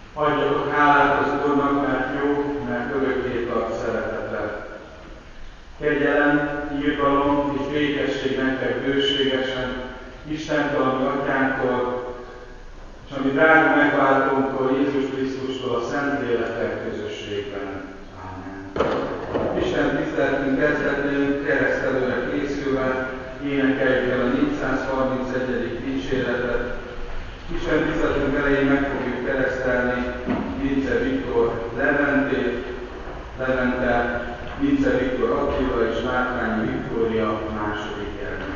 Adjatok hálát az Úrnak, mert jó, mert örökké tart szeretete. Kegyelem, irgalom és békesség nektek bőségesen, Istentől, a mi Atyánktól, és a mi drága megváltónktól, Jézus Krisztustól a Szentlélek közösségben. Ámen. Isten tiszteletünk kezdetén keresztelőre készülve énekeljük el a 431. dicséretet. Isten tiszteletünk elején meg fogjuk keresztelni Vince Viktor Levente, Vince Viktor Attila és Mártványi Viktória második gyermeke.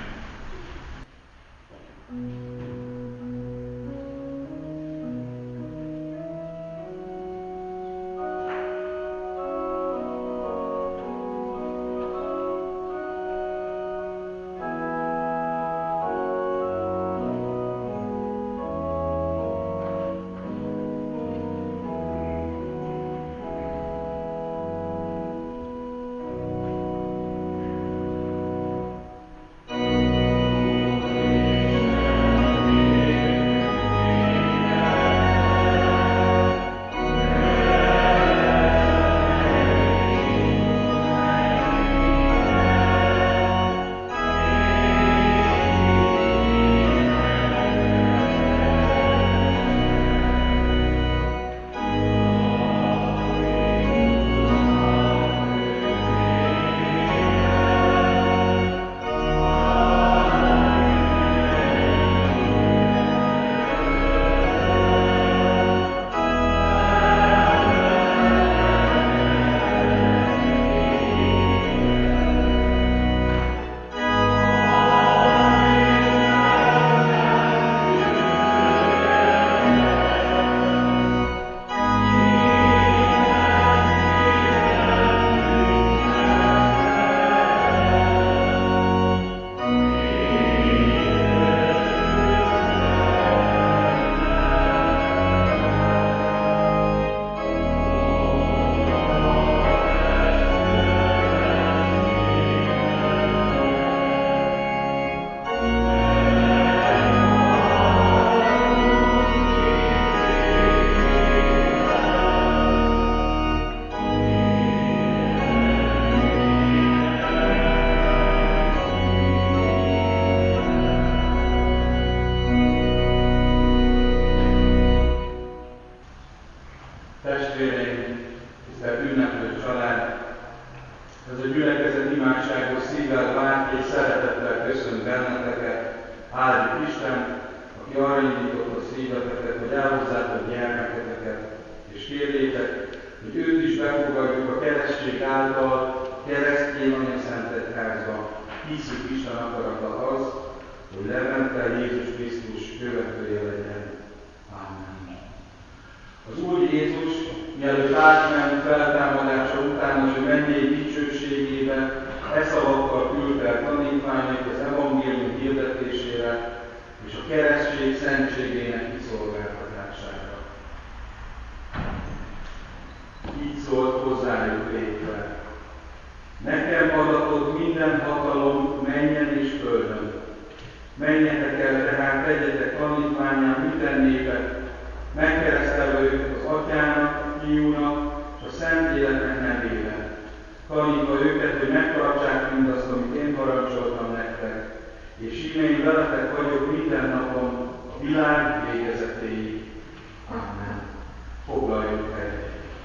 Menjetek el, tehát tegyetek tanítvánnyá minden népet, megkeresztelve őket az Atyának, Fiúnak és a Szentléleknek nevében, tanítva őket, hogy megtartsák mindazt, amit én parancsoltam nektek, és íme én veletek vagyok minden napon a világ végezetéig. Amen. Foglaljuk el.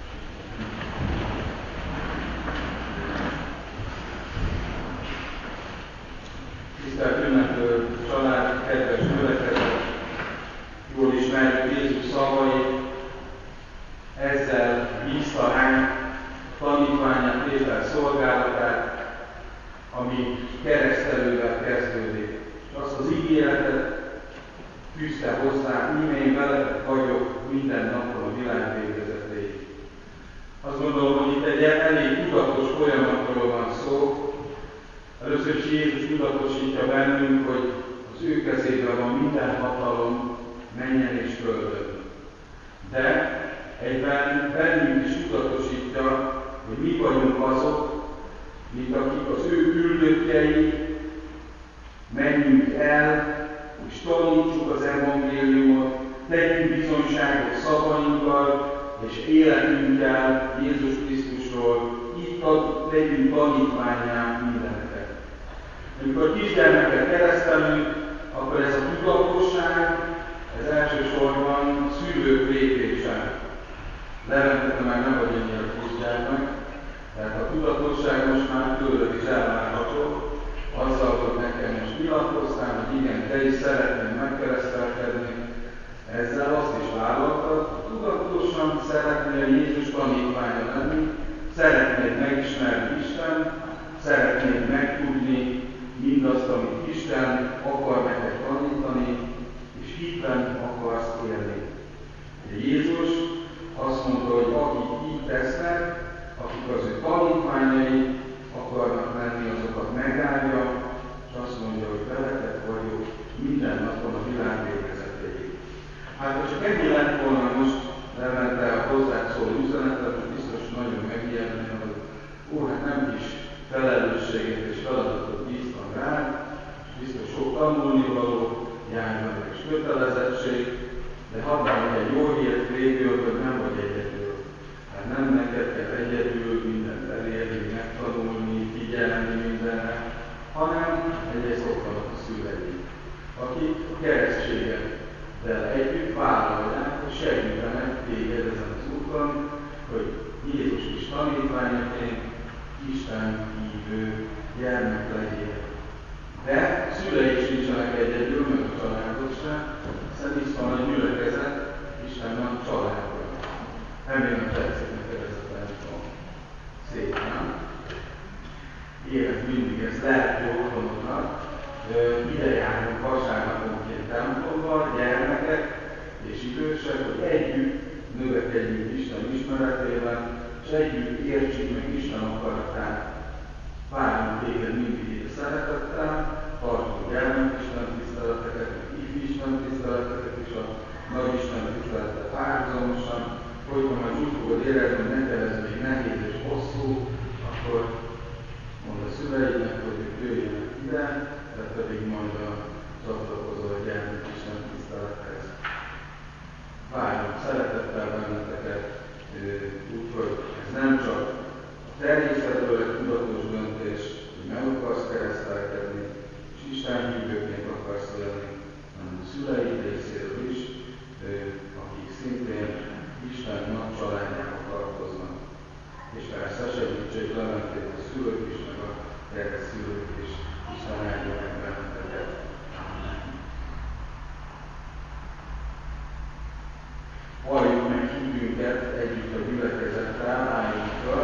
Tisztelt ünneplő család, kedves gyülekezet, jól ismerjük Jézus szavait, ezzel bízta ránk tanítvánnyá tétel szolgálatát, ami keresztelővel kezdődik. És azt az ígéretet fűzte hozzá, íme én veletek vagyok minden napon a világ végezetéig. Azt gondolom, hogy itt egy elég tudatos folyamatról van szó. Először is Jézus tudatosítja bennünk, hogy az ő kezében van minden hatalom mennyen és földön. De egyben bennünk is tudatosítja, hogy mi vagyunk azok, mint akik az ő küldöttjei, menjünk el, és tanítsuk az evangéliumot, tegyünk bizonyságot szavainkkal és életünkkel Jézus Krisztusról, így legyünk tanítvánnyá mindenre. Amikor kisgyermeket keresztelünk, akkor ez a tudatosság, ez elsősorban szülők lépése. Levente, te már nem vagy ennyire kisgyermek, tehát a tudatosság most már tőled is elvárható, azzal, hogy nekem most nyilatkoztál, hogy igen, te is szeretnél megkeresztelkedni, ezzel azt is vállaltad, tudatosan szeretnél Jézus tanítványa lenni, szeretnéd megismerni Isten, szeretnéd megtudni mindazt, amit Isten akar neked tanítani, és hitben akarsz élni. Jézus azt mondta, hogy akik így tesznek, akik az ő tanítványai akarnak lenni, azokat megállja, és azt mondja, hogy veletek vagyok minden napon a világ végezetéig. Hát, ha csak ennyi lett volna most, Levente a hozzád szóló üzenetet, hogy biztos nagyon megijedni, hogy hát nem kis felelősséget és feladatot bíztam rá, és biztos sok tanulnivaló, járnak és kötelezettség, de hadd mondj egy jó hírt végül, hogy nem vagy egyedül. Hát nem neked kell egyedül mindent elérni, megtanulni, figyelni mindenre, hanem egyrészt ott vannak a szüleid, akik a keresztségeddel együtt vállalják, és segítenek téged ezen az úton, hogy Jézus is tanítványaként Isten hívő gyermek legyél. De a szüleik sincsenek egyedül, meg a családot sem, hiszen itt van a gyülekezet, Istennek a családja. Remélem tetszik neked ez a templom. Szép, nem? Élet mindig ez lelki otthonoknak. Ide járunk vasárnaponként templomba, gyermekek és idősek, hogy együtt növekedjünk Isten ismeretében, és együtt értsük meg Isten akaratát. Várjunk téged mindig ide szeretettel, tartunk gyermekisten tiszteleteket, ifjisten tiszteleteket és a nagyisten tiszteletet párhuzamosan, hogyha majd úgy fogod érezni, hogy neked ez még nehéz és hosszú, akkor mondd a szüleidnek, hogy ők jöjjenek ide, te pedig majd csatlakozol a gyermekisten tisztelethez. Várjuk szeretettel benneteket, úgyhogy ez nem csak a természetről egy tudatos döntés, hogy meg akarsz keresztelkedni, és Isten hívőként akarsz élni, hanem a szüleid részéről is, akik szintén Isten nagy családjába tartoznak. És persze segítsék Leventét a szülők is, meg a keresztszülők is, Isten áldja meg benneteket. Valljuk meg hitünket együtt a gyülekezettel, álljunk föl.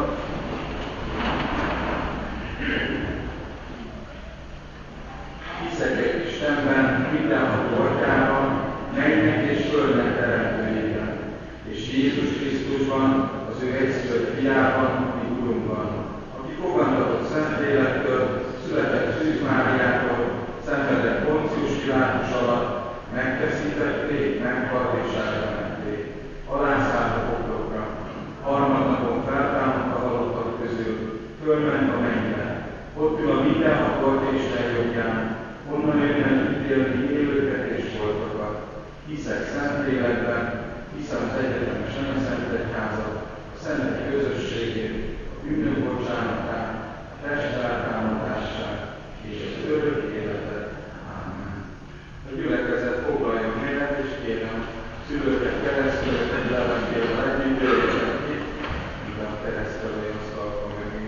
Hiszek egy Istenben, mindenható Atyában, mennek és földnek teremtőjében, és Jézus Krisztusban, az ő egyszülött fiában, mi Urunkban, aki fogantatott Szentlélektől, született Szűz Máriától, szenvedett Poncius Pilátus alatt, megfeszítették, meghalt és eltemették, alászállt a poklokra, harmadnapon feltámadt a halottak közül, fölment a mennybe, ott ül a mindenható Atya Isten jobbján, onnan jönnek ítélni élőket és holtakat. Hiszek Szentlélekben, hiszem az egyetemes Szent Egyházat, a szentek közösségét, a bűnök bocsánatát, a test feltámadását és az örök életet. Ámen. A gyülekezet foglaljon helyet, és kérem szülőket, keresztülőket, Leventével együtt jöjjenek ki, minden a keresztelői asztalka mögé.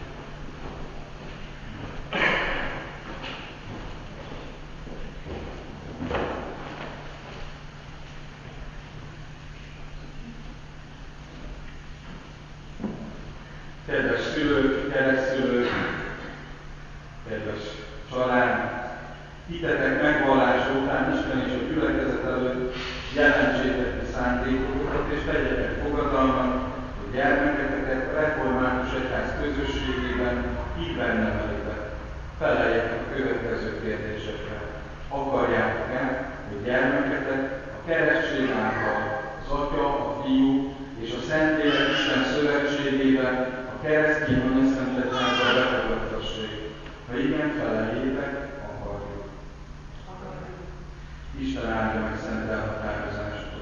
Kedves szülők, keresztszülők, kedves család, hitetek megvallása után Isten és a gyülekezet előtt jelentsétek ki szándékotokat és tegyetek fogadalmat, hogy gyermeketeket a református egyház közösségében hívben nevelitek. Feleljetek a következő kérdésekre. Akarjátok-e, hogy gyermeketek a keresztség által az Atya, a Fiú és a Szentlélek Isten szövetségében a keresztény Anyaszent Egyházzal befogadtassék? Ha igen, feleljétek, akarjuk. Isten áldja meg szent elhatározást.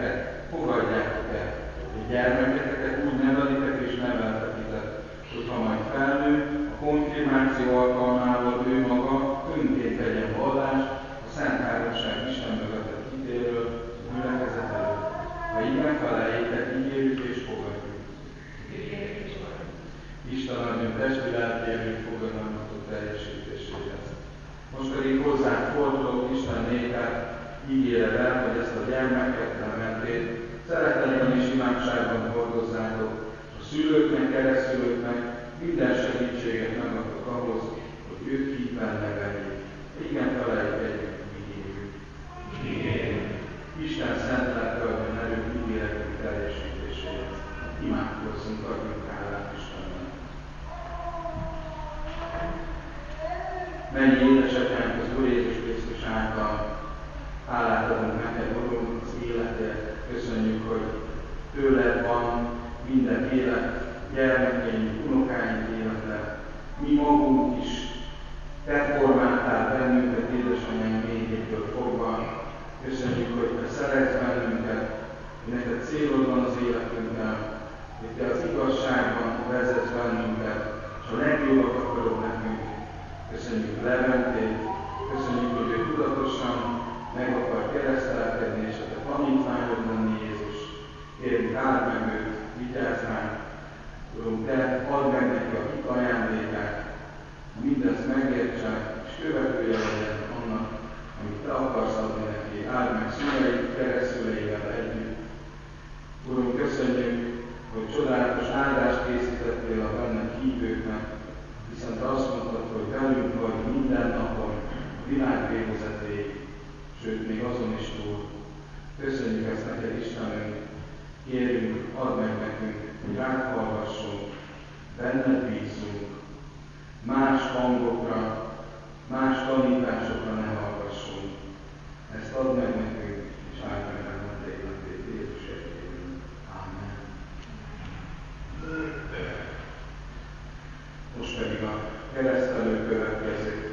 gyermekeket fogadjátok el. A gyermeketeket úgy nevelitek és neveltetitek, hogyha majd felnő, a konfirmáció alkalmával ő maga önként tegyen vallást a Szent Háromság Isten mögöttet ítéről, gyülekezet előtt. Ha igen feleljétek, ígérjük és fogadjuk. Isten adjon testi lelkérjük fogadalmatok teljesítéséhez. Most pedig hozzánk fordulok, Isten népe, ígéred el, hogy ezt a gyermekettel mentét szeretetben és imádságban hordozzátok, a szülőknek, keresztülőknek minden segítséget megadtok ahhoz, hogy ők hívben neveljék. Igen, feleljük együtt, ígérjük. Isten szent lelke adjon erőt ígéretünk teljesítéséhez. Imádkozzunk, adjunk hálát Istennek. Mennyi édesatyánk az Úr Jézus Krisztus által, hálát adunk neked, Urunk, az életért. Köszönjük, hogy tőled van minden élet, gyermekeink, unokáink élete. Mi magunk is te formáltál bennünket, édesanyánk méhétől fogva. Köszönjük, hogy te szeretsz bennünket, hogy neked célod van az életünkkel, hogy te az igazságban vezetsz bennünket, és a legjobbat akarod nekünk. Köszönjük Leventét, köszönjük, hogy ő tudatosan meg akar keresztelkedni, és a te tanítványod lenni, Jézus. Kérjük, áld meg őt, vigyázz ránk. Urunk, te add meg neki a hit ajándékát, mindezt megértse, és követője legyen annak, amit te akarsz adni neki. Áld meg szüleit, keresztüleivel együtt. Urunk, köszönjük, hogy csodálatos áldást készítettél a benned hívőknek, hiszen te azt mondtad, hogy velünk vagy minden napon a világ végezetéig, sőt, még azon is túl. Köszönjük ezt neked, Istenünk, kérjünk, add meg nekünk, hogy rád hallgassunk, benned bízunk, más hangokra, más tanításokra ne hallgassunk. Ezt add meg nekünk, és áld meg benned életét, Jézus értében. Amen. Most pedig a keresztelő következik.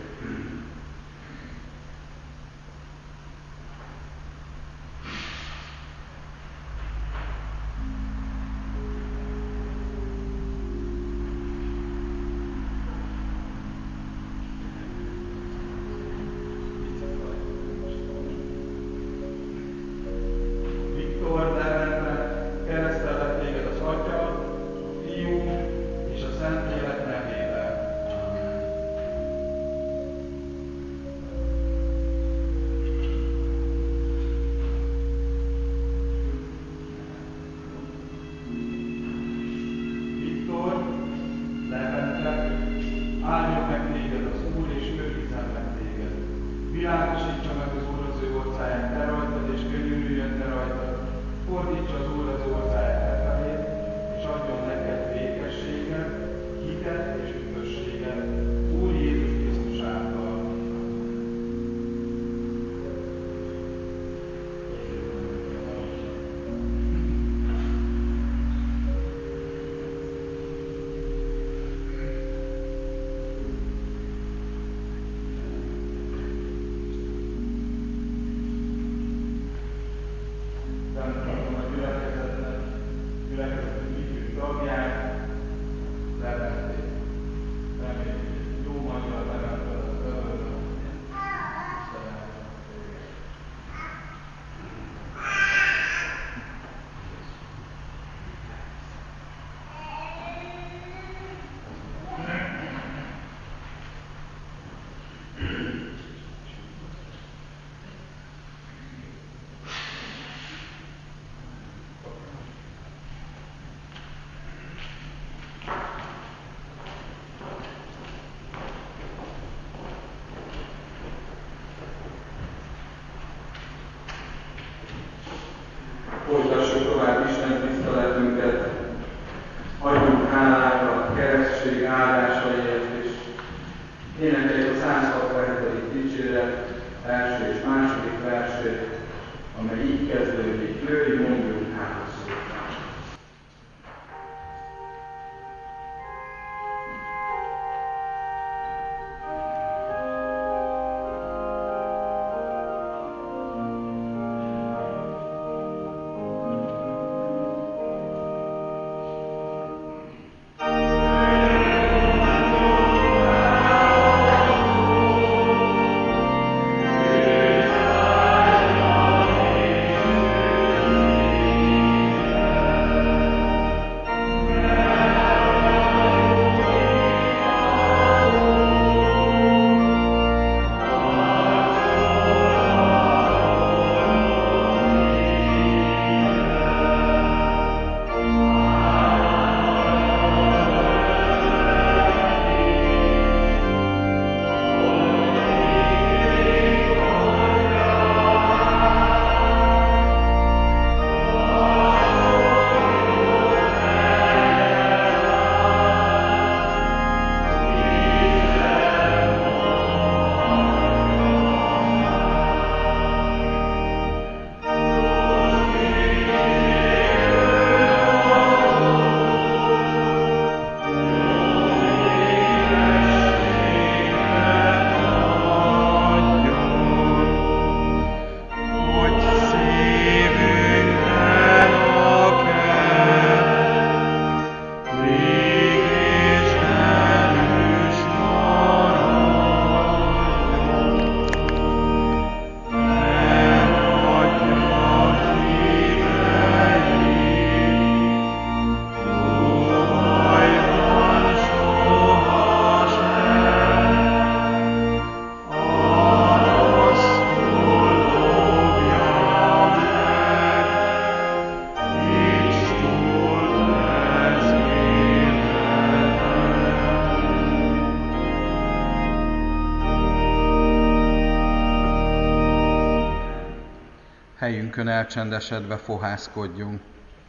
helyünkön elcsendesedve fohászkodjunk.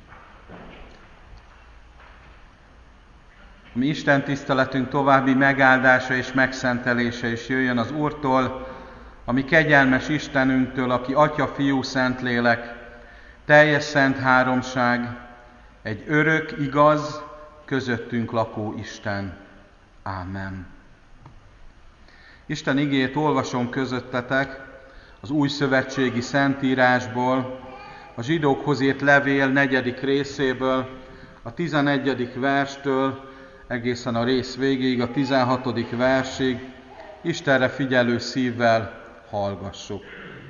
A mi Isten tiszteletünk további megáldása és megszentelése is jöjjön az Úrtól, a mi kegyelmes Istenünktől, aki Atya, Fiú, Szentlélek, teljes szent háromság, egy örök, igaz, közöttünk lakó Isten. Ámen. Isten igéjét olvasom közöttetek az újszövetségi szentírásból, a zsidókhoz írt levél 4. részéből, a 11. verstől egészen a rész végéig, a 16. versig. Istenre figyelő szívvel hallgassuk.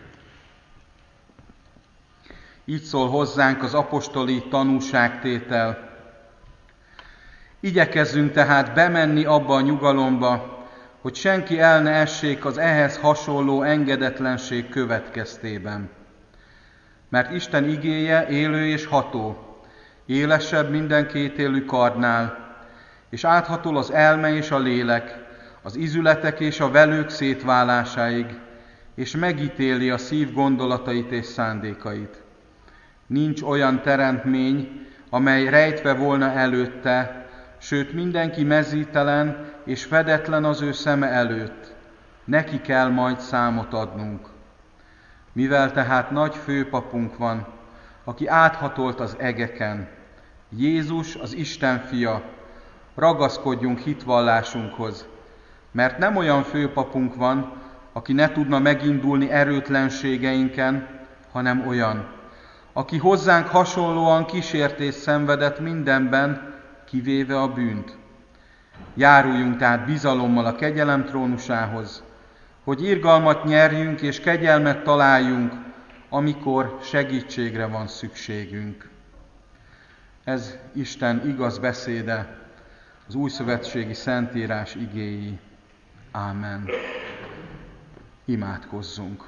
Így szól hozzánk az apostoli tanúságtétel. Igyekezzünk tehát bemenni abba a nyugalomba, hogy senki el ne essék az ehhez hasonló engedetlenség következtében. Mert Isten igéje élő és ható, élesebb minden kétélű kardnál, és áthatol az elme és a lélek, az izületek és a velők szétválásáig, és megítéli a szív gondolatait és szándékait. Nincs olyan teremtmény, amely rejtve volna előtte, sőt mindenki mezítelen és fedetlen az ő szeme előtt. Neki kell majd számot adnunk. Mivel tehát nagy főpapunk van, aki áthatolt az egeken, Jézus az Isten fia, ragaszkodjunk hitvallásunkhoz, mert nem olyan főpapunk van, aki ne tudna megindulni erőtlenségeinken, hanem olyan, aki hozzánk hasonlóan kísértést szenvedett mindenben, kivéve a bűnt. Járuljunk tehát bizalommal a kegyelem trónusához, hogy irgalmat nyerjünk és kegyelmet találjunk, amikor segítségre van szükségünk. Ez Isten igaz beszéde, az újszövetségi szentírás igéi. Ámen. Imádkozzunk.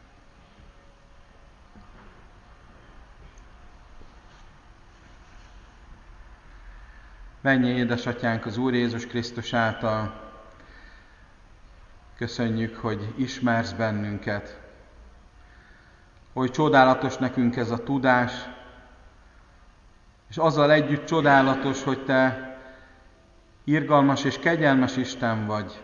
Mennyei édesatyánk az Úr Jézus Krisztus által, köszönjük, hogy ismersz bennünket. Oly csodálatos nekünk ez a tudás, és azzal együtt csodálatos, hogy Te irgalmas és kegyelmes Isten vagy,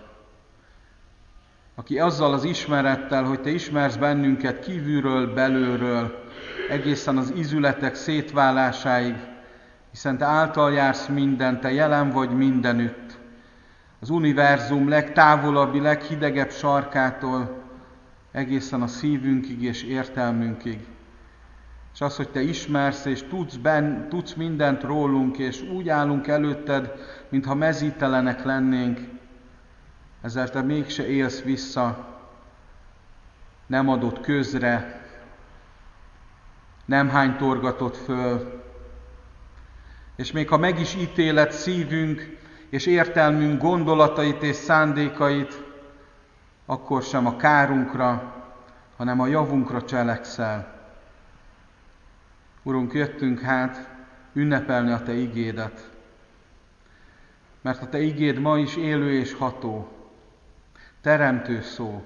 aki azzal az ismerettel, hogy Te ismersz bennünket kívülről, belülről, egészen az izületek szétválásáig, hiszen Te által jársz minden, Te jelen vagy mindenütt, az univerzum legtávolabbi, leghidegebb sarkától egészen a szívünkig és értelmünkig. És az, hogy Te ismersz és tudsz mindent rólunk, és úgy állunk előtted, mintha mezítelenek lennénk, ezzel Te mégse élsz vissza, nem adod közre, nem hánytorgatod föl, és még ha meg is ítéled szívünk és értelmünk gondolatait és szándékait, akkor sem a kárunkra, hanem a javunkra cselekszel. Urunk, jöttünk hát ünnepelni a Te igédet, mert a Te igéd ma is élő és ható, teremtő szó.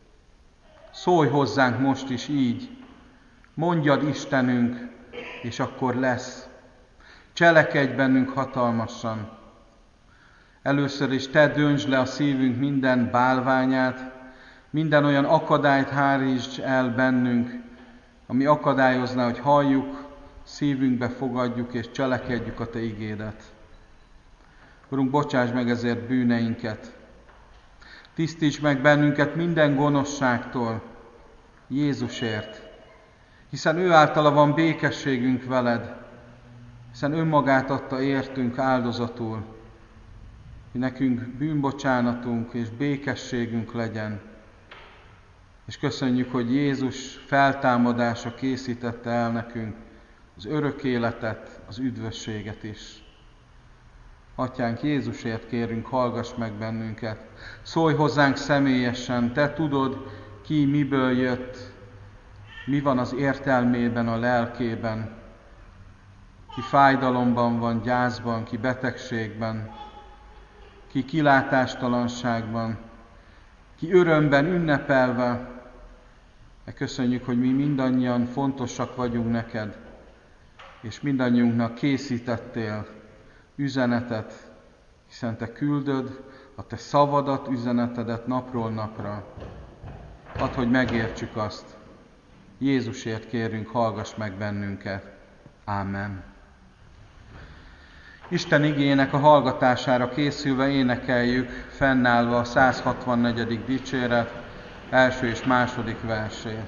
Szólj hozzánk most is így, mondjad Istenünk, és akkor lesz. Cselekedj bennünk hatalmasan. Először is Te döntsd le a szívünk minden bálványát, minden olyan akadályt hárítsd el bennünk, ami akadályozná, hogy halljuk, szívünkbe fogadjuk és cselekedjük a Te igédet. Urunk, bocsáss meg ezért bűneinket. Tisztíts meg bennünket minden gonoszságtól, Jézusért, hiszen ő általa van békességünk veled, hiszen önmagát adta értünk áldozatul, hogy nekünk bűnbocsánatunk és békességünk legyen. És köszönjük, hogy Jézus feltámadása készítette el nekünk az örök életet, az üdvösséget is. Atyánk, Jézusért kérünk, hallgass meg bennünket. Szólj hozzánk személyesen, Te tudod, ki miből jött, mi van az értelmében, a lelkében. Ki fájdalomban van, gyászban, ki betegségben, ki kilátástalanságban, ki örömben ünnepelve Köszönjük, hogy mi mindannyian fontosak vagyunk neked, és mindannyiunknak készítettél üzenetet, hiszen te küldöd a te szavadat, üzenetedet napról napra. Add, hogy megértsük azt. Jézusért kérünk, hallgass meg bennünket. Ámen. Isten igének a hallgatására készülve énekeljük, fennállva a 164. dicséret első és második versét.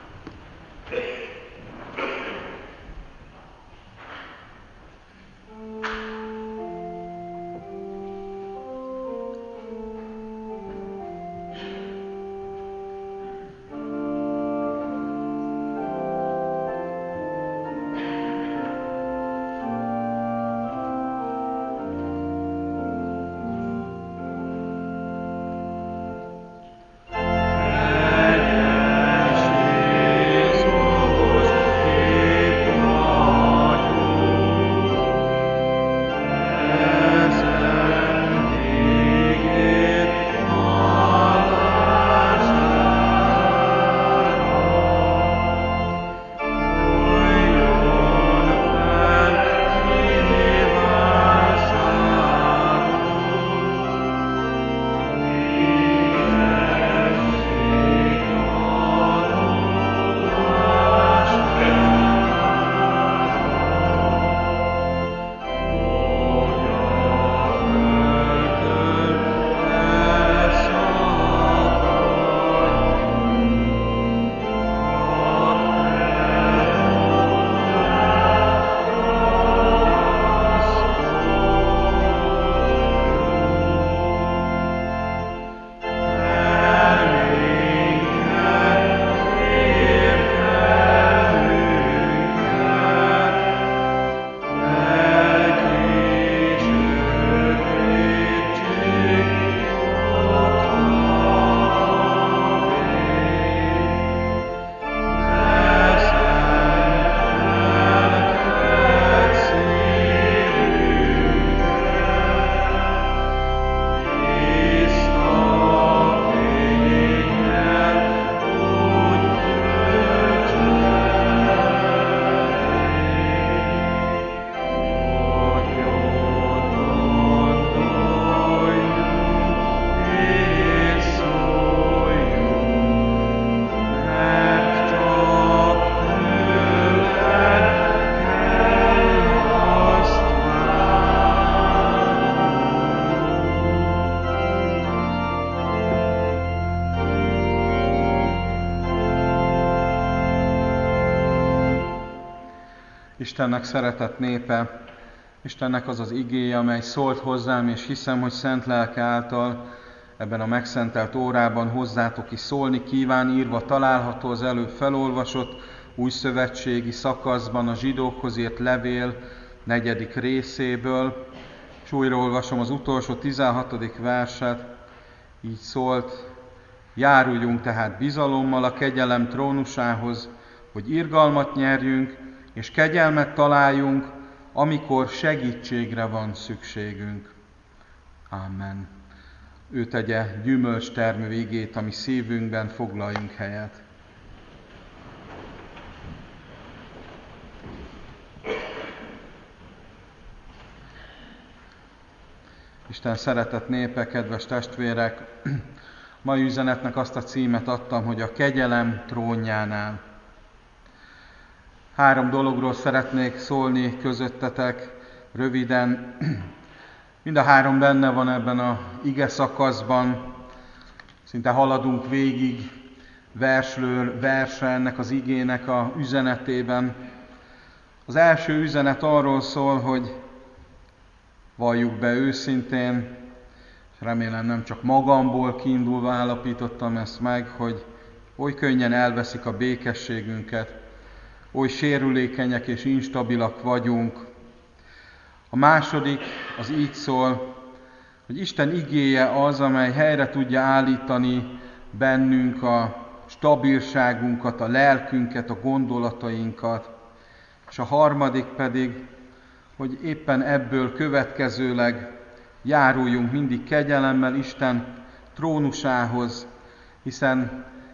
Istennek szeretett népe, Istennek az az igéje, amely szólt hozzám, és hiszem, hogy szent lelke által ebben a megszentelt órában hozzátok is szólni kíván, írva található az előbb felolvasott újszövetségi szakaszban a zsidókhoz írt levél 4. részéből, és újra olvasom az utolsó 16. verset, így szólt: járuljunk tehát bizalommal a kegyelem trónusához, hogy irgalmat nyerjünk, és kegyelmet találjunk, amikor segítségre van szükségünk. Amen. Ő tegye gyümölcstermő igét a mi szívünkben, foglaljunk helyet. Isten szeretett népe, kedves testvérek, mai üzenetnek azt a címet adtam, hogy a kegyelem trónjánál. 3 dologról szeretnék szólni közöttetek röviden. Mind a 3 benne van ebben az ige szakaszban. Szinte haladunk végig versről versre ennek az igének a üzenetében. Az első üzenet arról szól, hogy valljuk be őszintén, és remélem nem csak magamból kiindulva állapítottam ezt meg, hogy oly könnyen elveszik a békességünket, oly sérülékenyek és instabilak vagyunk. A második az így szól, hogy Isten igéje az, amely helyre tudja állítani bennünk a stabilságunkat, a lelkünket, a gondolatainkat. És a harmadik pedig, hogy éppen ebből következőleg járuljunk mindig kegyelemmel Isten trónusához, hiszen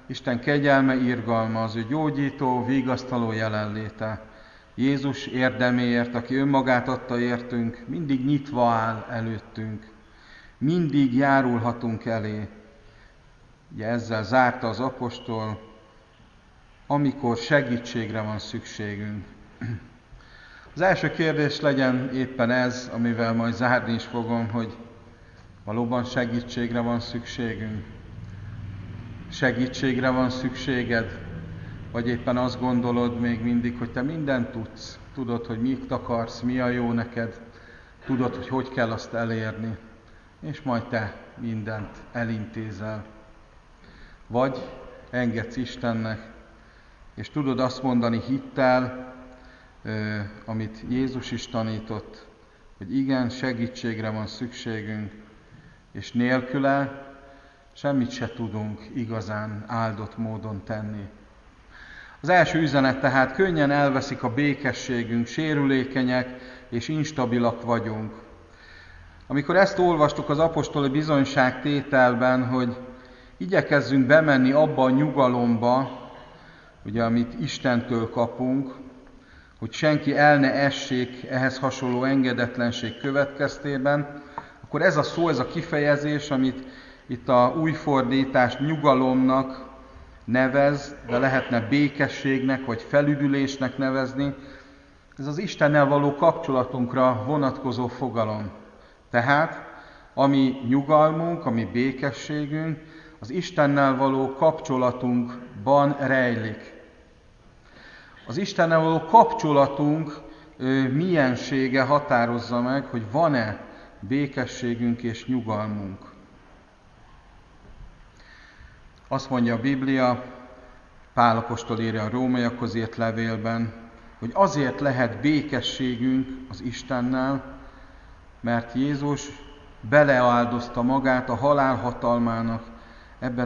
Isten kegyelme, irgalma, az ő gyógyító, vigasztaló jelenléte, Jézus érdeméért, aki önmagát adta értünk, mindig nyitva áll előttünk. Mindig járulhatunk elé. Ugye ezzel zárta az apostol, amikor segítségre van szükségünk. Az első kérdés legyen éppen ez, amivel majd zárni is fogom, hogy valóban segítségre van szükségünk. Segítségre van szükséged, vagy éppen azt gondolod még mindig, hogy te mindent tudsz. Tudod, hogy mit akarsz, mi a jó neked, tudod, hogy kell azt elérni, és majd te mindent elintézel. Vagy engedsz Istennek, és tudod azt mondani hittel, amit Jézus is tanított, hogy igen, segítségre van szükségünk, és nélküle semmit se tudunk igazán áldott módon tenni. Az első üzenet tehát: könnyen elveszik a békességünk, sérülékenyek és instabilak vagyunk. Amikor ezt olvastuk az apostoli bizonyságtételben, hogy igyekezzünk bemenni abba a nyugalomba, ugye, amit Istentől kapunk, hogy senki el ne essék ehhez hasonló engedetlenség következtében, akkor ez a szó, ez a kifejezés, amit itt a új fordítás nyugalomnak nevez, de lehetne békességnek vagy felüdülésnek nevezni, ez az Istennel való kapcsolatunkra vonatkozó fogalom. Tehát, ami nyugalmunk, ami békességünk, az Istennel való kapcsolatunkban rejlik. Az Istennel való kapcsolatunk miensége határozza meg, hogy van-e békességünk és nyugalmunk. Azt mondja a Biblia, Pál apostol írja a rómaiakhoz írt levélben, hogy azért lehet békességünk az Istennel, mert Jézus beleáldozta magát a halál hatalmának ebbe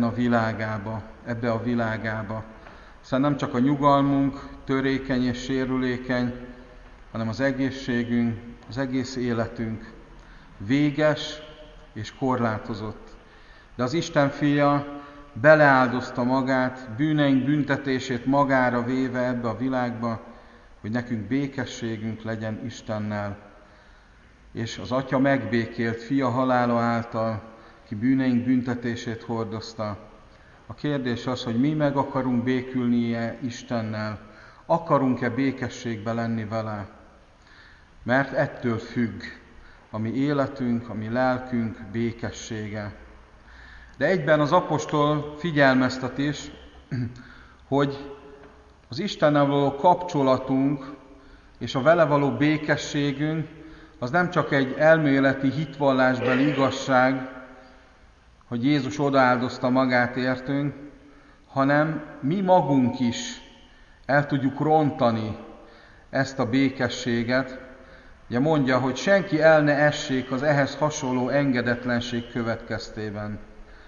a világába. Szóval nem csak a nyugalmunk törékeny és sérülékeny, hanem az egészségünk, az egész életünk véges és korlátozott. De az Isten fia beleáldozta magát, bűneink büntetését magára véve ebbe a világba, hogy nekünk békességünk legyen Istennel. És az Atya megbékélt fia halála által, ki bűneink büntetését hordozta. A kérdés az, hogy mi meg akarunk békülnie Istennel, akarunk-e békességbe lenni vele. Mert ettől függ a mi életünk, a mi lelkünk békessége. De egyben az apostol figyelmeztet is, hogy az Istennel való kapcsolatunk és a vele való békességünk az nem csak egy elméleti hitvallásbeli igazság, hogy Jézus odaáldozta magát értünk, hanem mi magunk is el tudjuk rontani ezt a békességet. Ugye mondja, hogy senki el ne essék az ehhez hasonló engedetlenség következtében.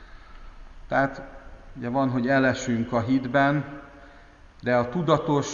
Tehát ugye van, hogy elesünk a hitben, de a tudatos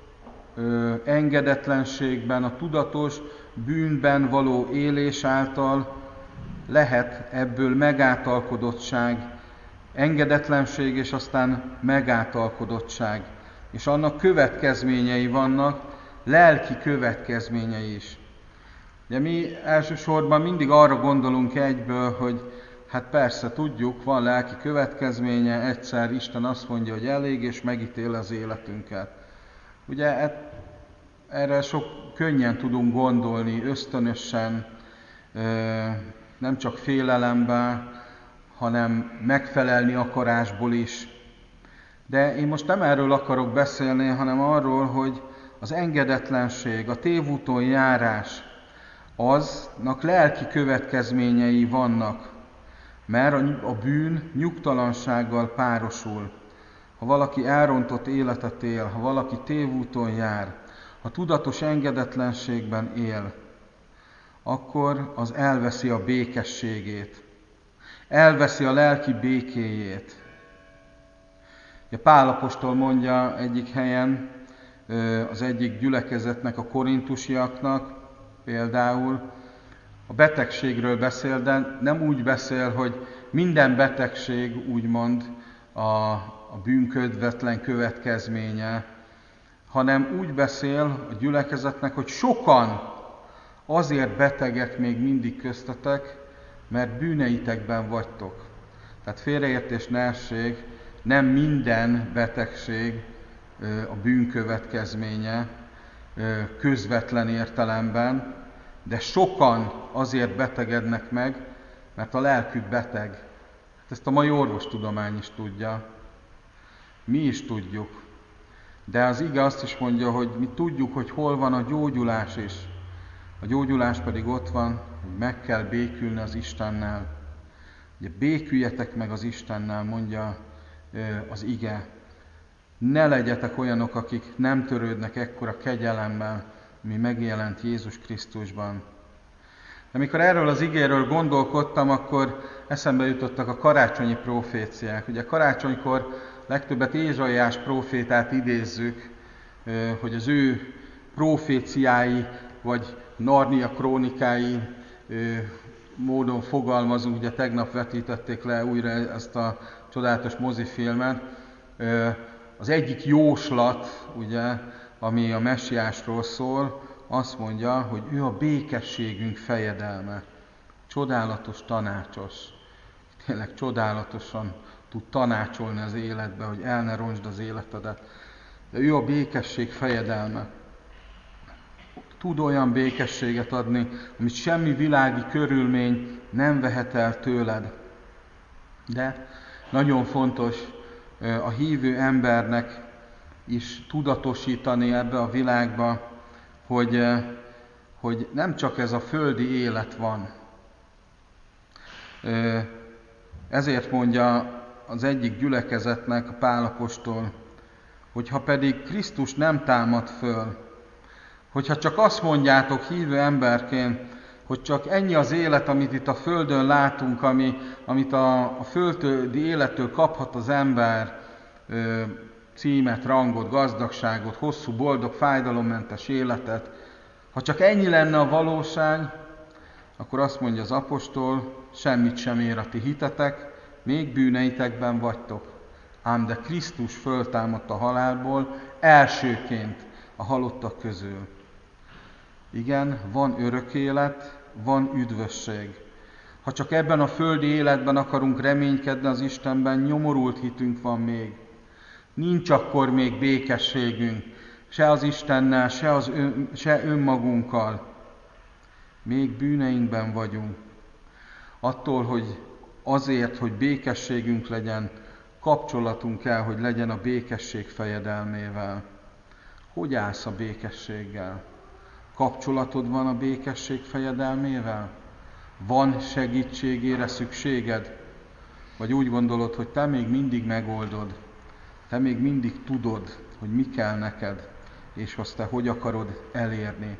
engedetlenségben, a tudatos bűnben való élés által lehet ebből megáltalkodottság, engedetlenség és aztán megáltalkodottság. És annak következményei vannak, lelki következményei is. De mi elsősorban mindig arra gondolunk egyből, hogy hát persze tudjuk, van lelki következménye, egyszer Isten azt mondja, hogy elég, és megítél az életünket. Ugye erre sok könnyen tudunk gondolni, ösztönösen, nem csak félelemben, hanem megfelelni akarásból is. De én most nem erről akarok beszélni, hanem arról, hogy az engedetlenség, a tévúton járás, aznak lelki következményei vannak, mert a bűn nyugtalansággal párosul. Ha valaki elrontott életet él, ha valaki tévúton jár, ha tudatos engedetlenségben él, akkor az elveszi a békességét, elveszi a lelki békéjét. Pál apostol mondja egyik helyen, az egyik gyülekezetnek, a korintusiaknak például, a betegségről beszél, de nem úgy beszél, hogy minden betegség úgymond a bűnközvetlen következménye, hanem úgy beszél a gyülekezetnek, hogy sokan azért betegek még mindig köztetek, mert bűneitekben vagytok. Tehát félreértés ne essék, nem minden betegség a bűn következménye közvetlen értelemben, de sokan azért betegednek meg, mert a lelkük beteg. Ezt a mai orvostudomány is tudja. Mi is tudjuk. De az ige azt is mondja, hogy mi tudjuk, hogy hol van a gyógyulás is. A gyógyulás pedig ott van, hogy meg kell békülni az Istennel. Ugye béküljetek meg az Istennel, mondja az ige. Ne legyetek olyanok, akik nem törődnek ekkora kegyelemmel, ami megjelent Jézus Krisztusban. Amikor erről az igéről gondolkodtam, akkor eszembe jutottak a karácsonyi proféciák. Ugye karácsonykor legtöbbet Ézsaiás prófétát idézzük, hogy az ő proféciái, vagy Narnia krónikái módon fogalmazunk. Ugye tegnap vetítették le újra ezt a csodálatos mozifilmet. Az egyik jóslat, ugye, ami a messiásról szól, azt mondja, hogy ő a békességünk fejedelme. Csodálatos, tanácsos. Tényleg csodálatosan tud tanácsolni az életbe, hogy el ne roncsd az életedet. De ő a békesség fejedelme. Tud olyan békességet adni, amit semmi világi körülmény nem vehet el tőled. De nagyon fontos a hívő embernek is tudatosítani ebbe a világba, hogy nem csak ez a földi élet van. Ezért mondja az egyik gyülekezetnek, a Pál apostol, hogyha pedig Krisztus nem támad föl, hogyha csak azt mondjátok hívő emberként, hogy csak ennyi az élet, amit itt a földön látunk, amit a földi élettől kaphat az ember, címet, rangot, gazdagságot, hosszú, boldog, fájdalommentes életet, ha csak ennyi lenne a valóság, akkor azt mondja az apostol, semmit sem ér a ti hitetek, még bűneitekben vagytok. Ám de Krisztus föltámadt a halálból elsőként a halottak közül. Igen, van örök élet, van üdvösség. Ha csak ebben a földi életben akarunk reménykedni az Istenben, nyomorult hitünk van még. Nincs akkor még békességünk, se az Istennel, se önmagunkkal. Még bűneinkben vagyunk. Attól, hogy azért, hogy békességünk legyen, kapcsolatunk kell, hogy legyen a békesség fejedelmével. Hogy állsz a békességgel? Kapcsolatod van a békesség fejedelmével? Van segítségére szükséged? Vagy úgy gondolod, hogy te még mindig megoldod, te még mindig tudod, hogy mi kell neked, és azt te hogy akarod elérni?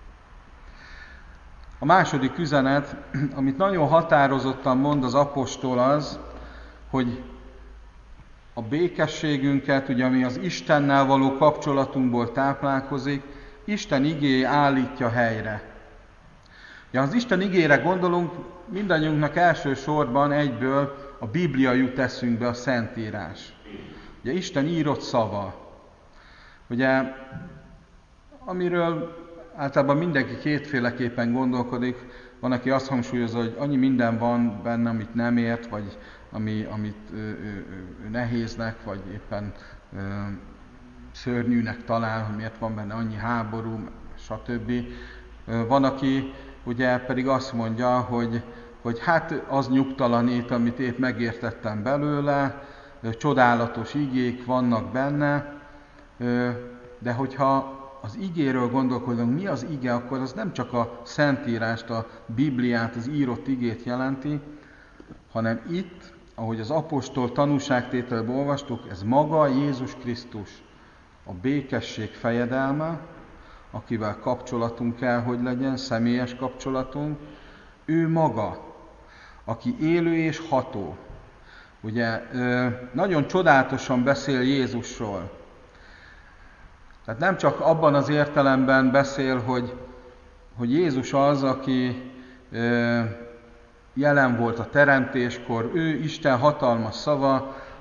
A második üzenet, amit nagyon határozottan mond az apostol az, hogy a békességünket, ugye, ami az Istennel való kapcsolatunkból táplálkozik, Isten igéje állítja helyre. Ja, az Isten igére gondolunk, mindannyiunknak elsősorban egyből a Biblia jut eszünkbe, a Szentírás. Ugye Isten írott szava. Ugye, amiről általában mindenki kétféleképpen gondolkodik. Van, aki azt hangsúlyozza, hogy annyi minden van benne, amit nem ért, vagy amit nehéznek, vagy éppen szörnyűnek talál, hogy miért van benne annyi háború, stb. Van, aki ugye pedig azt mondja, hogy hát az nyugtalanít, amit épp megértettem belőle, csodálatos igék vannak benne, de hogyha az igéről gondolkodunk, mi az ige, akkor az nem csak a Szentírást, a Bibliát, az írott igét jelenti, hanem itt, ahogy az apostol tanúságtételben olvastuk, ez maga Jézus Krisztus, a békesség fejedelme, akivel kapcsolatunk kell, hogy legyen, személyes kapcsolatunk. Ő maga, aki élő és ható. Ugye nagyon csodálatosan beszél Jézusról. Tehát nem csak abban az értelemben beszél, hogy Jézus az, aki jelen volt a teremtéskor, ő Isten hatalmas szava,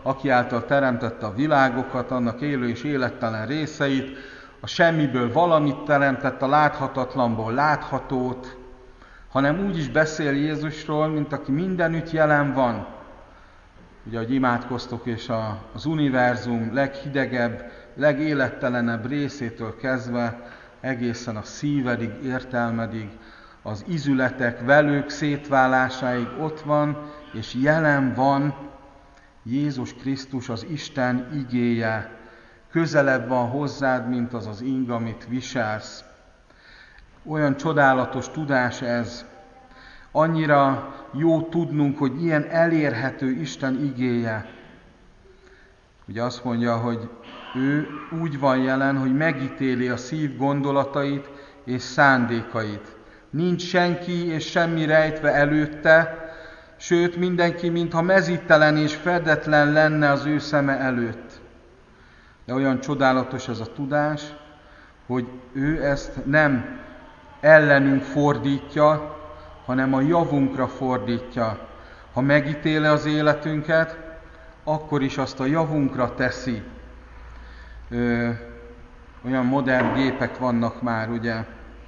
aki által teremtette a világokat, annak élő és élettelen részeit, a semmiből valamit teremtett, a láthatatlanból láthatót, hanem úgy is beszél Jézusról, mint aki mindenütt jelen van. Ugye, ahogy imádkoztok, és az univerzum leghidegebb, legélettelenebb részétől kezdve, egészen a szívedig, értelmedig, az ízületek, velők szétválásáig ott van, és jelen van Jézus Krisztus, az Isten igéje. Közelebb van hozzád, mint az az ing, amit viselsz. Olyan csodálatos tudás ez. Annyira jó tudnunk, hogy ilyen elérhető Isten igéje. Ugye azt mondja, hogy ő úgy van jelen, hogy megítéli a szív gondolatait és szándékait. Nincs senki és semmi rejtve előtte, sőt mindenki, mintha mezítelen és fedetlen lenne az ő szeme előtt. De olyan csodálatos ez a tudás, hogy ő ezt nem ellenünk fordítja, hanem a javunkra fordítja. Ha megítéli az életünket, akkor is azt a javunkra teszi. Olyan modern gépek vannak már, ugye,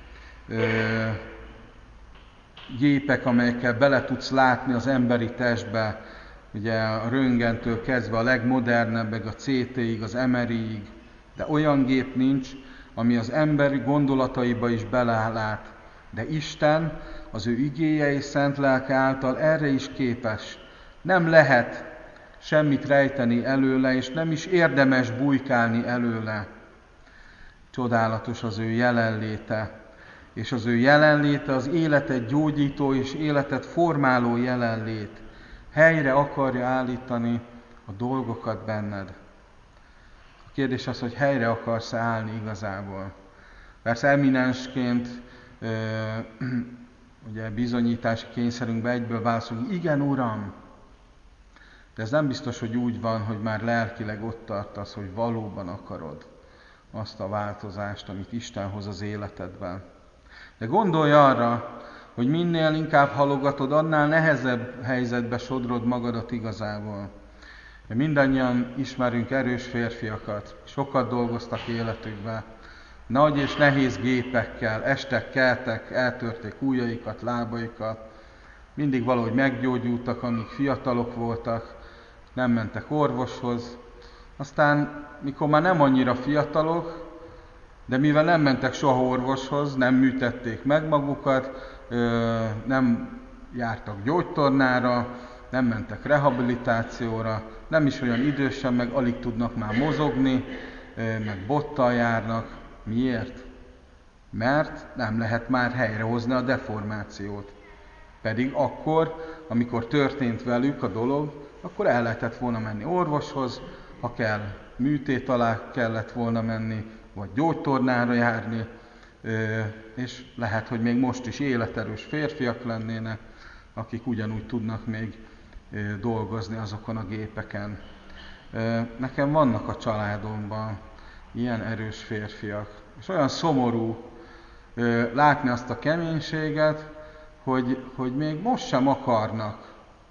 gépek, amelyekkel bele tudsz látni az emberi testbe, ugye a röntgentől kezdve a legmodernebbek, a CT-ig, az MRI-ig, de olyan gép nincs, ami az emberi gondolataiba is belelát. De Isten az ő igéje és szent lelke által erre is képes. Nem lehet semmit rejteni előle, és nem is érdemes bujkálni előle. Csodálatos az ő jelenléte. És az ő jelenléte az életet gyógyító és életet formáló jelenlét. Helyre akarja állítani a dolgokat benned. A kérdés az, hogy helyre akarsz állni igazából. Persze eminensként, ugye bizonyítási kényszerünkbe egyből válaszolunk, igen, Uram! De ez nem biztos, hogy úgy van, hogy már lelkileg ott tartasz, hogy valóban akarod azt a változást, amit Isten hoz az életedben. De gondolj arra, hogy minél inkább halogatod, annál nehezebb helyzetbe sodrod magadat igazából. Mindannyian ismerünk erős férfiakat, sokat dolgoztak életükben, nagy és nehéz gépekkel, estek, keltek, eltörték ujjaikat, lábaikat, mindig valahogy meggyógyultak, amíg fiatalok voltak, nem mentek orvoshoz. Aztán, mikor már nem annyira fiatalok, de mivel nem mentek soha orvoshoz, nem műtették meg magukat, nem jártak gyógytornára, nem mentek rehabilitációra, nem is olyan idősen, meg alig tudnak már mozogni, meg bottal járnak. Miért? Mert nem lehet már helyrehozni a deformációt. Pedig akkor, amikor történt velük a dolog, akkor el lehetett volna menni orvoshoz, ha kell, műtét alá kellett volna menni, vagy gyógytornára járni, és lehet, hogy még most is életerős férfiak lennének, akik ugyanúgy tudnak még dolgozni azokon a gépeken. Nekem vannak a családomban ilyen erős férfiak, és olyan szomorú látni azt a keménységet, hogy még most sem akarnak.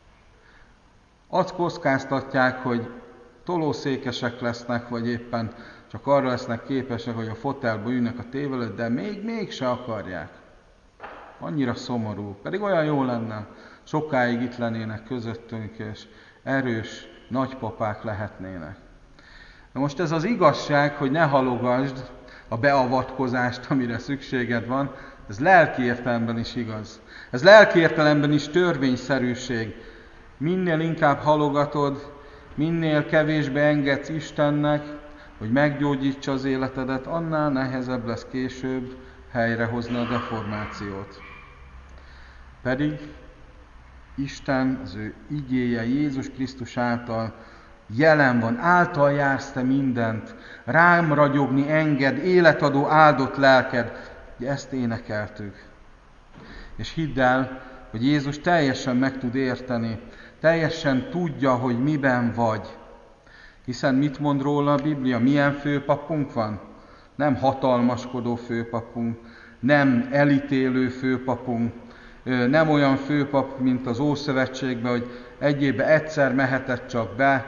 Azt kockáztatják, hogy tolószékesek lesznek, vagy éppen csak arra lesznek képesek, hogy a fotelba ülnek a tévé előtt, de mégse akarják. Annyira szomorú. Pedig olyan jó lenne, sokáig itt lennének közöttünk, és erős nagypapák lehetnének. Na most ez az igazság, hogy ne halogasd a beavatkozást, amire szükséged van, ez lelki értelemben is igaz. Ez lelki értelemben is törvényszerűség. Minél inkább halogatod, minél kevésbé engedsz Istennek, hogy meggyógyítsa az életedet, annál nehezebb lesz később helyrehozni a deformációt. Pedig Isten, az ő igéje Jézus Krisztus által jelen van, által jársz te mindent, rám ragyogni enged, életadó áldott lelked. Ugye ezt énekeltük. És hidd el, hogy Jézus teljesen meg tud érteni, teljesen tudja, hogy miben vagy. Hiszen mit mond róla a Biblia? Milyen főpapunk van? Nem hatalmaskodó főpapunk, nem elítélő főpapunk, nem olyan főpap, mint az Ószövetségben, hogy egy évben egyszer mehetett csak be,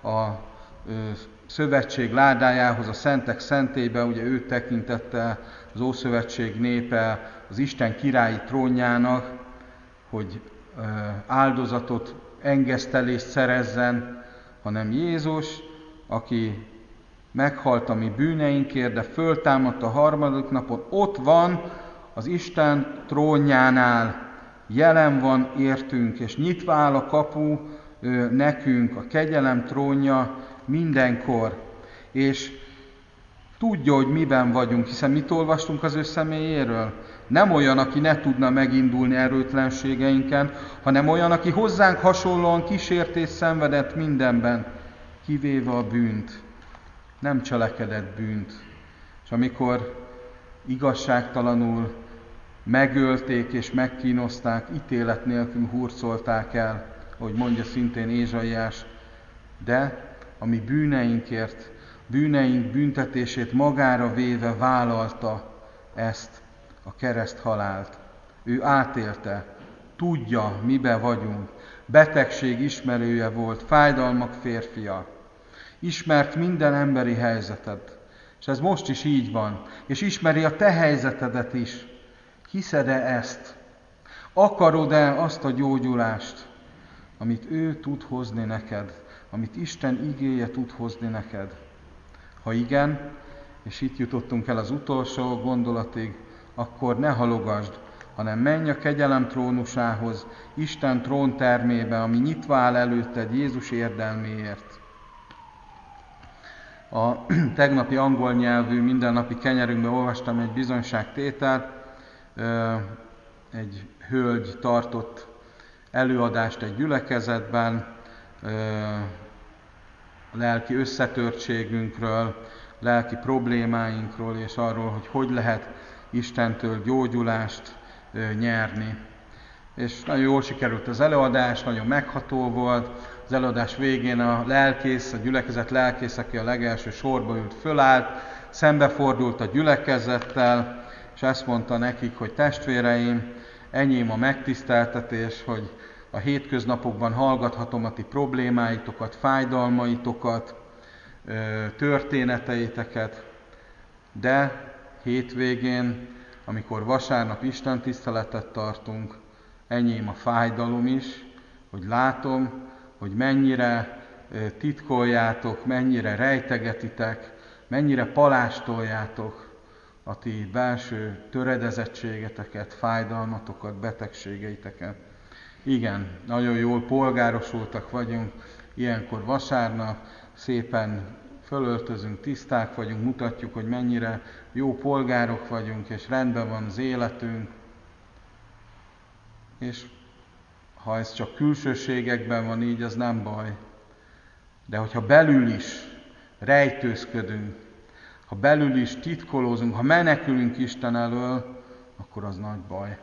a szövetség ládájához, a szentek szentébe, ugye ő tekintette az Ószövetség népe az Isten királyi trónjának, hogy áldozatot, engesztelést szerezzen, hanem Jézus, aki meghalt a mi bűneinkért, de föltámadt a harmadik napon, ott van az Isten trónjánál, jelen van értünk, és nyitva áll a kapu nekünk, a kegyelem trónja mindenkor, és tudja, hogy miben vagyunk, hiszen mit olvastunk az ő személyéről? Nem olyan, aki ne tudna megindulni erőtlenségeinken, hanem olyan, aki hozzánk hasonlóan kísértést szenvedett mindenben, kivéve a bűnt. Nem cselekedett bűnt. És amikor igazságtalanul megölték és megkínozták, ítélet nélkül hurcolták el, ahogy mondja szintén Ézsaiás, de a mi bűneinkért, bűneink büntetését magára véve vállalta ezt a kereszthalált. Ő átélte, tudja, mibe vagyunk, betegség ismerője volt, fájdalmak férfia, ismert minden emberi helyzetet, és ez most is így van, és ismeri a te helyzetedet is. Hiszed-e ezt? Akarod-e azt a gyógyulást, amit ő tud hozni neked, amit Isten igéje tud hozni neked? Ha igen, és itt jutottunk el az utolsó gondolatig, akkor ne halogasd, hanem menj a kegyelem trónusához, Isten tróntermébe, ami nyitva áll előtted Jézus érdelméért. A tegnapi angol nyelvű mindennapi kenyerünkben olvastam egy bizonyságtételt, egy hölgy tartott előadást egy gyülekezetben, lelki összetörtségünkről, lelki problémáinkról, és arról, hogy lehet Istentől gyógyulást nyerni. És nagyon jól sikerült az előadás, nagyon megható volt. Az előadás végén a gyülekezet lelkész, aki a legelső sorba ült, fölállt, szembefordult a gyülekezettel, és ezt mondta nekik, hogy testvéreim, enyém a megtiszteltetés, hogy a hétköznapokban hallgathatom a ti problémáitokat, fájdalmaitokat, történeteiteket, de hétvégén, amikor vasárnap Isten tiszteletet tartunk, enyém a fájdalom is, hogy látom, hogy mennyire titkoljátok, mennyire rejtegetitek, mennyire palástoljátok a ti belső töredezettségeteket, fájdalmatokat, betegségeiteket. Igen, nagyon jól polgárosultak vagyunk, ilyenkor vasárnap szépen fölöltözünk, tiszták vagyunk, mutatjuk, hogy mennyire jó polgárok vagyunk, és rendben van az életünk. És ha ez csak külsőségekben van így, az nem baj. De hogyha belül is rejtőzködünk, ha belül is titkolózunk, ha menekülünk Isten elől, akkor az nagy baj.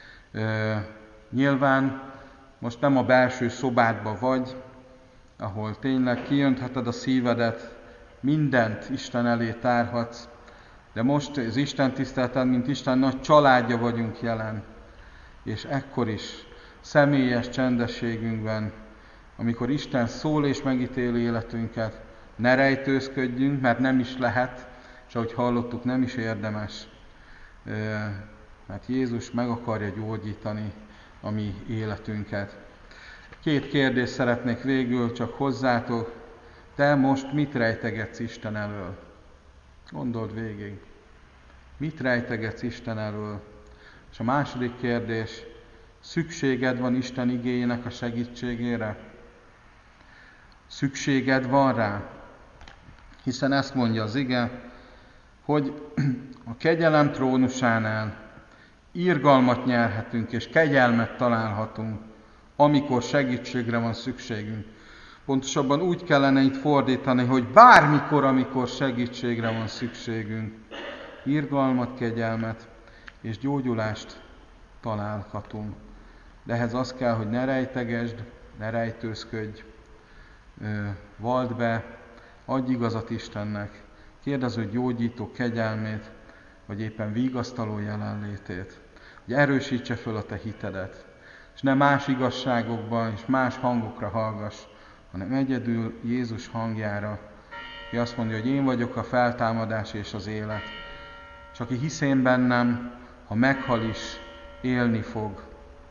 Nyilván most nem a belső szobádba vagy, ahol tényleg kiöntheted a szívedet, mindent Isten elé tárhatsz, de most az Isten tiszteleten, mint Isten nagy családja vagyunk jelen, és ekkor is személyes csendességünkben, amikor Isten szól és megítéli életünket, ne rejtőzködjünk, mert nem is lehet, és ahogy hallottuk, nem is érdemes, mert Jézus meg akarja gyógyítani a mi életünket. 2 kérdést szeretnék végül csak hozzátok. Te most mit rejtegetsz Isten elől? Gondold végig. Mit rejtegetsz Isten elől? És a második kérdés, szükséged van Isten igéjének a segítségére? Szükséged van rá? Hiszen ezt mondja az ige, hogy a kegyelem trónusánál irgalmat nyerhetünk és kegyelmet találhatunk, amikor segítségre van szükségünk. Pontosabban úgy kellene itt fordítani, hogy bármikor, amikor segítségre van szükségünk, irgalmat, kegyelmet és gyógyulást találhatunk. De ehhez az kell, hogy ne rejtegesd, ne rejtőzködj, valld be, adj igazat Istennek, kérd az ő gyógyító kegyelmét, vagy éppen vigasztaló jelenlétét, hogy erősítse föl a te hitedet, és ne más igazságokban és más hangokra hallgass, hanem egyedül Jézus hangjára, aki azt mondja, hogy én vagyok a feltámadás és az élet. És aki hisz én bennem, ha meghal is, élni fog.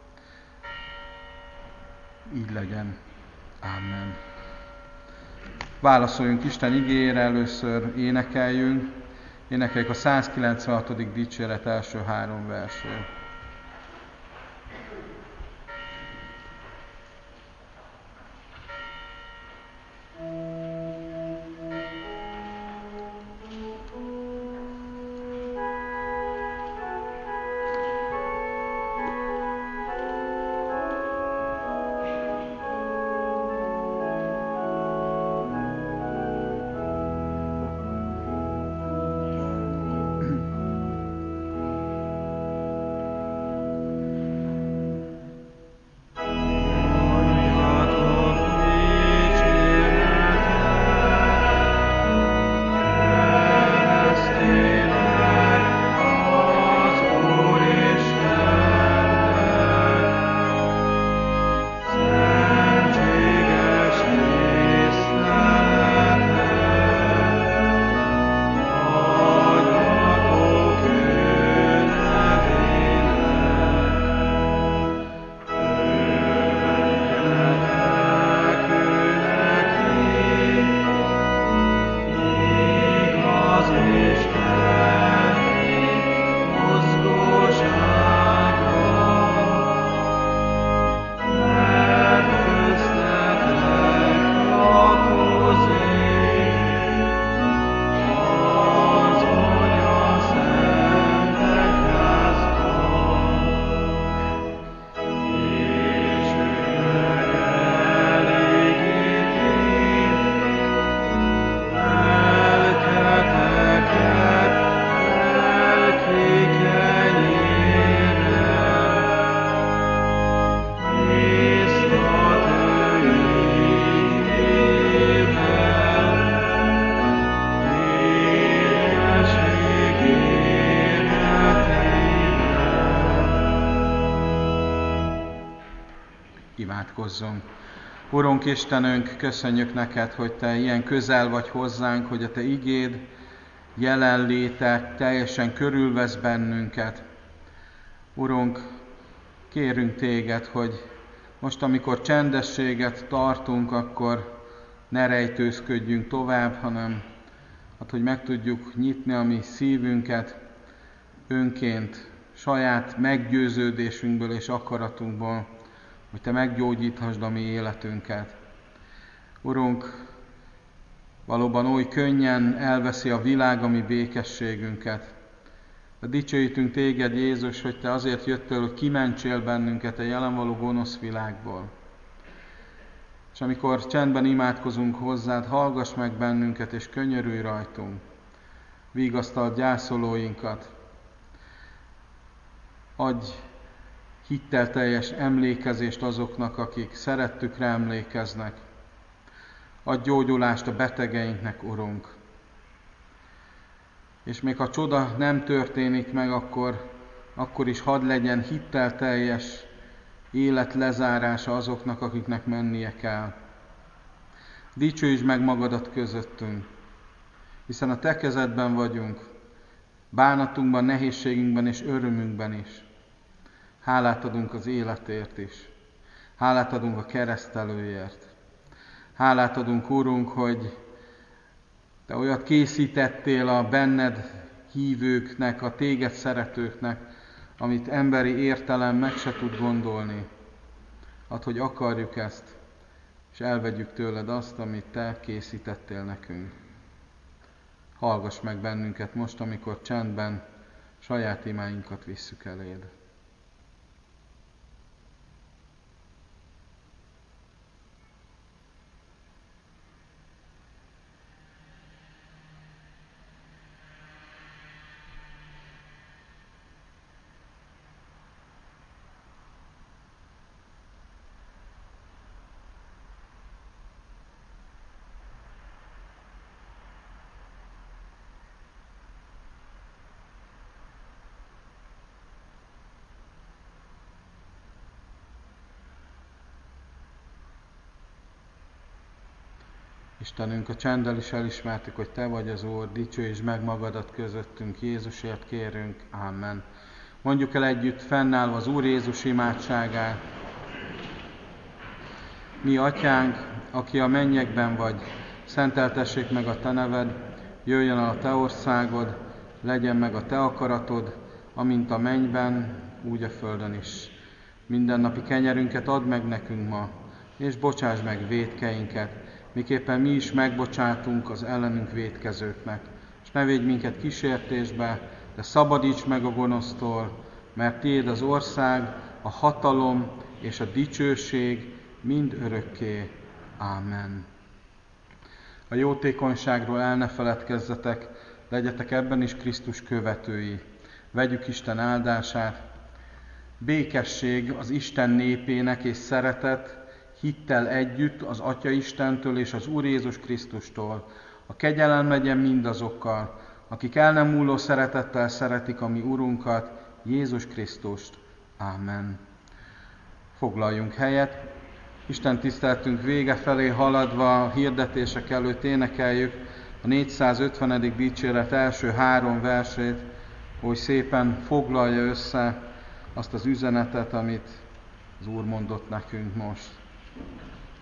Így legyen. Amen. Válaszoljunk Isten igéjére, először énekeljünk. Énekeljük a 196. dicséret első 3 versét. Imádkozzunk. Urunk Istenünk, köszönjük neked, hogy te ilyen közel vagy hozzánk, hogy a te igéd jelenléte teljesen körülvesz bennünket. Urunk, kérünk téged, hogy most, amikor csendességet tartunk, akkor ne rejtőzködjünk tovább, hanem hogy meg tudjuk nyitni a mi szívünket önként, saját meggyőződésünkből és akaratunkból, hogy te meggyógyíthasd a mi életünket. Urunk, valóban oly könnyen elveszi a világ a mi békességünket. De dicsőítünk téged, Jézus, hogy te azért jöttél, hogy kimentsél bennünket a jelen való gonosz világból. És amikor csendben imádkozunk hozzád, hallgass meg bennünket, és könyörülj rajtunk. Vigasztald gyászolóinkat. Adj hittelteljes emlékezést azoknak, akik szerettükre emlékeznek. Adj gyógyulást a betegeinknek, Urunk. És még ha csoda nem történik meg, akkor is hadd legyen hittelteljes élet lezárása azoknak, akiknek mennie kell. Dicsőítsd meg magadat közöttünk, hiszen a te kezedben vagyunk, bánatunkban, nehézségünkben és örömünkben is. Hálát adunk az életért is. Hálát adunk a keresztelőért. Hálát adunk, Úrunk, hogy te olyat készítettél a benned hívőknek, a téged szeretőknek, amit emberi értelem meg se tud gondolni. Add, hogy akarjuk ezt, és elvegyük tőled azt, amit te készítettél nekünk. Hallgass meg bennünket most, amikor csendben saját imáinkat visszük eléd. Istenünk, a csenddel is elismertük, hogy Te vagy az Úr, dicsőítsd meg magadat közöttünk, Jézusért kérünk, Amen. Mondjuk el együtt fennállva az Úr Jézus imádságát. Mi Atyánk, aki a mennyekben vagy, szenteltessék meg a Te neved, jöjjön el a Te országod, legyen meg a Te akaratod, amint a mennyben, úgy a földön is. Mindennapi kenyerünket add meg nekünk ma, és bocsáss meg vétkeinket, miképpen mi is megbocsátunk az ellenünk vétkezőknek. És ne védj minket kísértésbe, de szabadíts meg a gonosztól, mert Tiéd az ország, a hatalom és a dicsőség mind örökké. Ámen. A jótékonyságról el ne feledkezzetek, legyetek ebben is Krisztus követői. Vegyük Isten áldását. Békesség az Isten népének és szeretet, hittel együtt az Atya Istentől és az Úr Jézus Krisztustól. A kegyelem legyen mindazokkal, akik el nem múló szeretettel szeretik a mi Urunkat, Jézus Krisztust. Ámen. Foglaljunk helyet. Isten tiszteltünk vége felé haladva, a hirdetések előtt énekeljük a 450. dicséret első 3 versét, hogy szépen foglalja össze azt az üzenetet, amit az Úr mondott nekünk most.